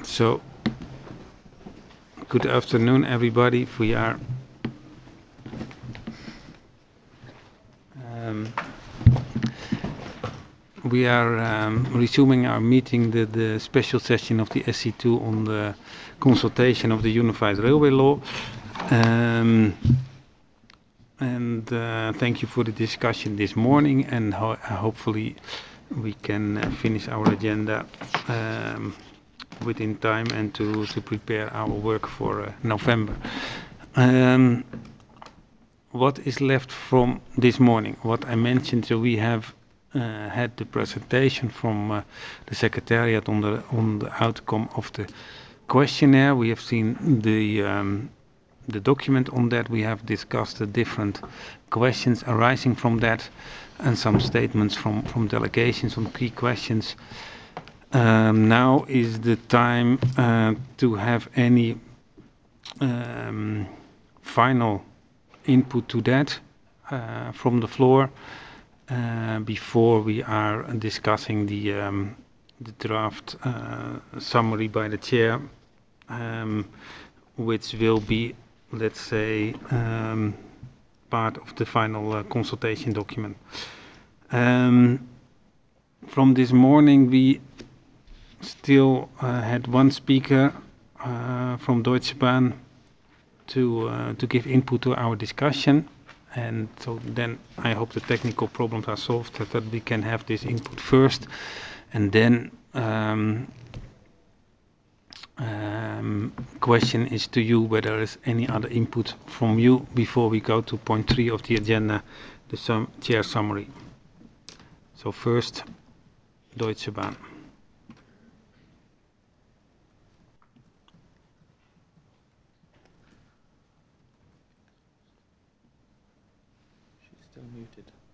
So, good afternoon, everybody. Um, we are resuming our meeting, the special session of the SC2 on the consultation of the Unified Railway Law. Thank you for the discussion this morning, and hopefully we can finish our agenda within time and to prepare our work for November. What is left from this morning? What I mentioned, so we have had the presentation from the Secretariat on the outcome of the questionnaire. We have seen the document on that. We have discussed the different questions arising from that and some statements from delegations on key questions. Now is the time to have any final input to that from the floor before we are discussing the draft summary by the chair, which will be, let's say, part of the final consultation document. From this morning we still had one speaker from Deutsche Bahn to give input to our discussion, and so then I hope the technical problems are solved, that we can have this input first, and then question is to you whether there is any other input from you before we go to point 3 of the agenda, the chair summary. So first, Deutsche Bahn. She's still muted.